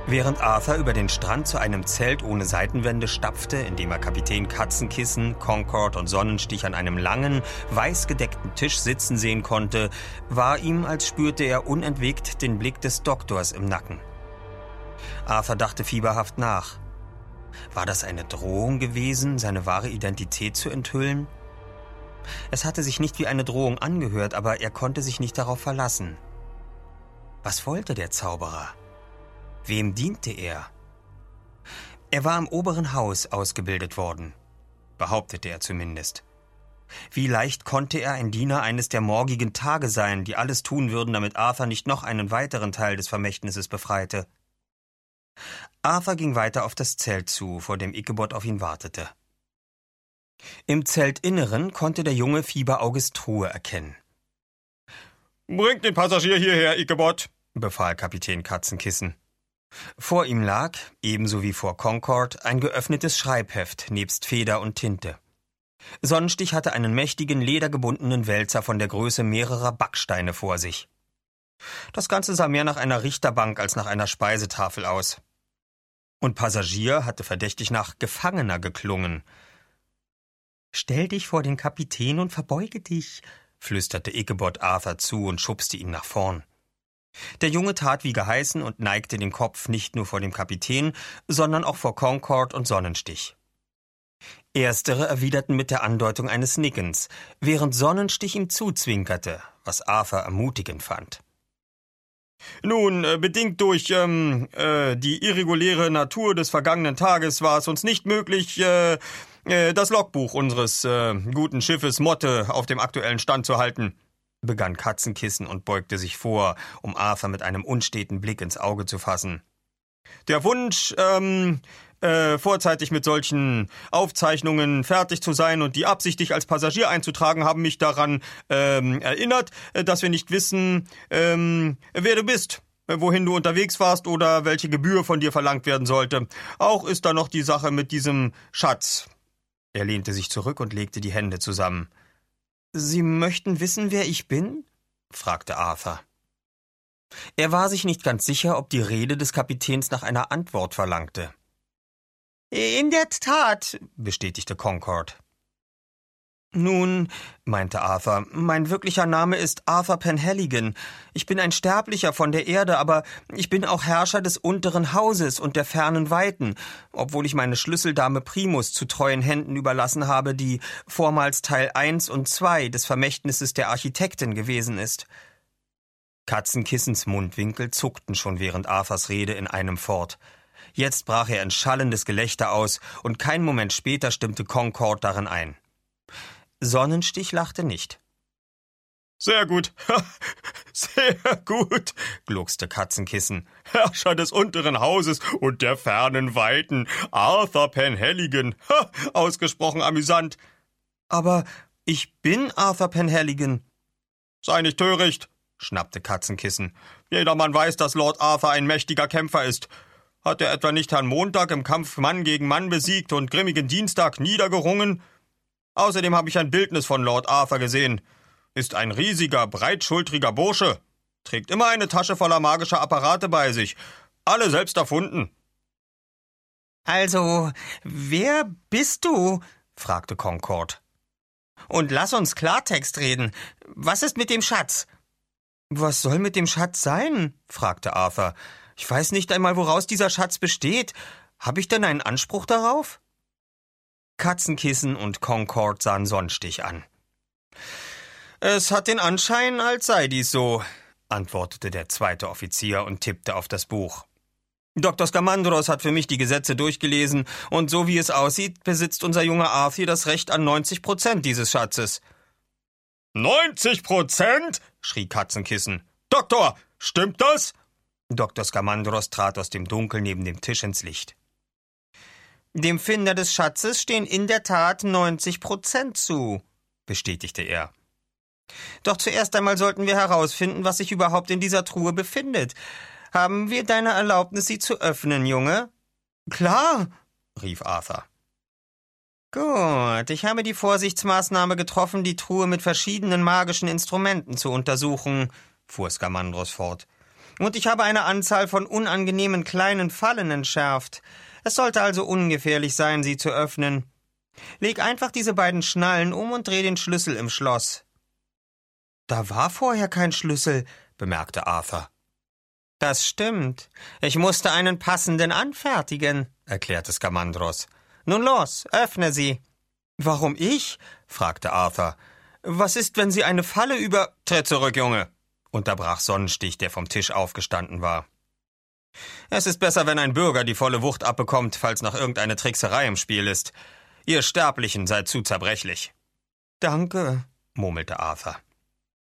Während Arthur über den Strand zu einem Zelt ohne Seitenwände stapfte, in dem er Kapitän Katzenkissen, Concord und Sonnenstich an einem langen, weißgedeckten Tisch sitzen sehen konnte, war ihm, als spürte er unentwegt den Blick des Doktors im Nacken. Arthur dachte fieberhaft nach. War das eine Drohung gewesen, seine wahre Identität zu enthüllen? Es hatte sich nicht wie eine Drohung angehört, aber er konnte sich nicht darauf verlassen. Was wollte der Zauberer? Wem diente er? Er war im oberen Haus ausgebildet worden, behauptete er zumindest. Wie leicht konnte er ein Diener eines der morgigen Tage sein, die alles tun würden, damit Arthur nicht noch einen weiteren Teil des Vermächtnisses befreite? Arthur ging weiter auf das Zelt zu, vor dem Ichabod auf ihn wartete. Im Zeltinneren konnte der junge Fieberauges Truhe erkennen. »Bringt den Passagier hierher, Ichabod«, befahl Kapitän Katzenkissen. Vor ihm lag, ebenso wie vor Concord, ein geöffnetes Schreibheft nebst Feder und Tinte. Sonnenstich hatte einen mächtigen, ledergebundenen Wälzer von der Größe mehrerer Backsteine vor sich. Das Ganze sah mehr nach einer Richterbank als nach einer Speisetafel aus. Und Passagier hatte verdächtig nach Gefangener geklungen. »Stell dich vor den Kapitän und verbeuge dich«, flüsterte Ichabod Arthur zu und schubste ihn nach vorn. Der Junge tat wie geheißen und neigte den Kopf nicht nur vor dem Kapitän, sondern auch vor Concord und Sonnenstich. Erstere erwiderten mit der Andeutung eines Nickens, während Sonnenstich ihm zuzwinkerte, was Arthur ermutigend fand. »Nun, bedingt durch die irreguläre Natur des vergangenen Tages war es uns nicht möglich, das Logbuch unseres guten Schiffes Motte auf dem aktuellen Stand zu halten«, begann Katzenkissen und beugte sich vor, um Arthur mit einem unsteten Blick ins Auge zu fassen. »Der Wunsch, vorzeitig mit solchen Aufzeichnungen fertig zu sein und die Absicht, dich als Passagier einzutragen, haben mich daran erinnert, dass wir nicht wissen, wer du bist, wohin du unterwegs warst oder welche Gebühr von dir verlangt werden sollte. Auch ist da noch die Sache mit diesem Schatz.« Er lehnte sich zurück und legte die Hände zusammen. »Sie möchten wissen, wer ich bin?« fragte Arthur. Er war sich nicht ganz sicher, ob die Rede des Kapitäns nach einer Antwort verlangte. »In der Tat«, bestätigte Concord. »Nun«, meinte Arthur, »mein wirklicher Name ist Arthur Penhaligon. Ich bin ein Sterblicher von der Erde, aber ich bin auch Herrscher des unteren Hauses und der fernen Weiten, obwohl ich meine Schlüsseldame Primus zu treuen Händen überlassen habe, die vormals Teil 1 und 2 des Vermächtnisses der Architektin gewesen ist.« Katzenkissens Mundwinkel zuckten schon während Arthurs Rede in einem fort. Jetzt brach er in schallendes Gelächter aus, und keinen Moment später stimmte Concord darin ein. Sonnenstich lachte nicht. »Sehr gut, sehr gut«, gluckste Katzenkissen. »Herrscher des unteren Hauses und der fernen Weiten, Arthur Penhaligon, ausgesprochen amüsant.« »Aber ich bin Arthur Penhaligon.« »Sei nicht töricht«, schnappte Katzenkissen. »Jedermann weiß, dass Lord Arthur ein mächtiger Kämpfer ist. Hat er etwa nicht Herrn Montag im Kampf Mann gegen Mann besiegt und grimmigen Dienstag niedergerungen? Außerdem habe ich ein Bildnis von Lord Arthur gesehen. Ist ein riesiger, breitschultriger Bursche. Trägt immer eine Tasche voller magischer Apparate bei sich. Alle selbst erfunden.« »Also, wer bist du?« fragte Concord. »Und lass uns Klartext reden. Was ist mit dem Schatz?« »Was soll mit dem Schatz sein?« fragte Arthur. »Ich weiß nicht einmal, woraus dieser Schatz besteht. Habe ich denn einen Anspruch darauf?« Katzenkissen und Concord sahen Sonnenstich an. »Es hat den Anschein, als sei dies so«, antwortete der zweite Offizier und tippte auf das Buch. »Dr. Skamandros hat für mich die Gesetze durchgelesen, und so wie es aussieht, besitzt unser junger Arthur das Recht an 90% dieses Schatzes.« »90%?« schrie Katzenkissen. »Doktor, stimmt das?« Dr. Skamandros trat aus dem Dunkel neben dem Tisch ins Licht. »Dem Finder des Schatzes stehen in der Tat 90% zu«, bestätigte er. »Doch zuerst einmal sollten wir herausfinden, was sich überhaupt in dieser Truhe befindet. Haben wir deine Erlaubnis, sie zu öffnen, Junge?« »Klar«, rief Arthur. »Gut, ich habe die Vorsichtsmaßnahme getroffen, die Truhe mit verschiedenen magischen Instrumenten zu untersuchen«, fuhr Skamandros fort. Und ich habe eine Anzahl von unangenehmen kleinen Fallen entschärft. Es sollte also ungefährlich sein, sie zu öffnen. Leg einfach diese beiden Schnallen um und dreh den Schlüssel im Schloss.« »Da war vorher kein Schlüssel«, bemerkte Arthur. »Das stimmt. Ich musste einen passenden anfertigen«, erklärte Skamandros. »Nun los, öffne sie.« »Warum ich?« fragte Arthur. »Was ist, wenn sie eine Falle über...« »Tritt zurück, Junge«, unterbrach Sonnenstich, der vom Tisch aufgestanden war. »Es ist besser, wenn ein Bürger die volle Wucht abbekommt, falls noch irgendeine Trickserei im Spiel ist. Ihr Sterblichen seid zu zerbrechlich.« »Danke«, murmelte Arthur.